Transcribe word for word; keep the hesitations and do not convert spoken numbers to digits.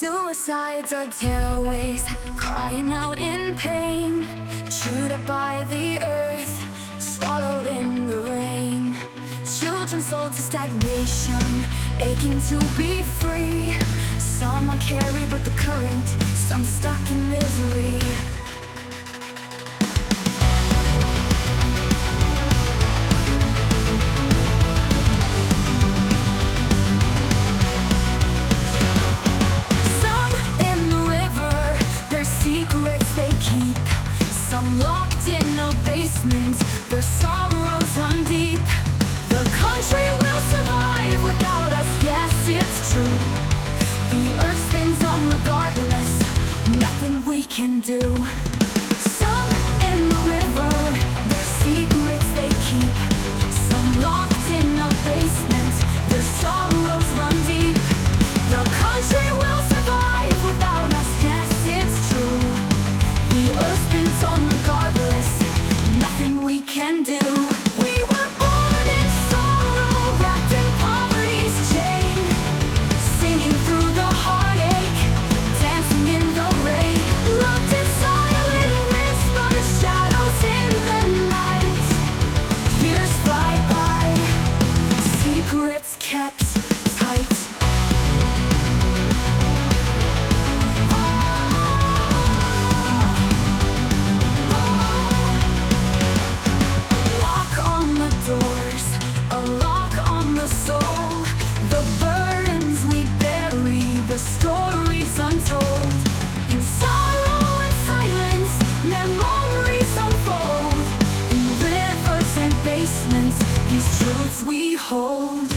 Suicides are tearaways, crying out in pain, chewed up by the earth, swallowed in the rain. Children sold to stagnation, aching to be free. Some are carried with the current, some stuck in misery. Some locked in a basement, their sorrows run deep. The country will survive without us, yes, it's true. The earth spins on regardless, nothing we can do. Some in the river, their secrets they keep. Some locked in a basement, their sorrows run deep. The country will survive without us, yes, it's true. The earth spins on regardless, nothing we can do. We were born in sorrow, wrapped in poverty's chain, singing through the heartache, dancing in the rain. Locked in silent whisper, shadows in the night. Years fly by, secrets kept tight. Stories untold, in sorrow and silence, memories unfold. In rivers and basements, these truths we hold.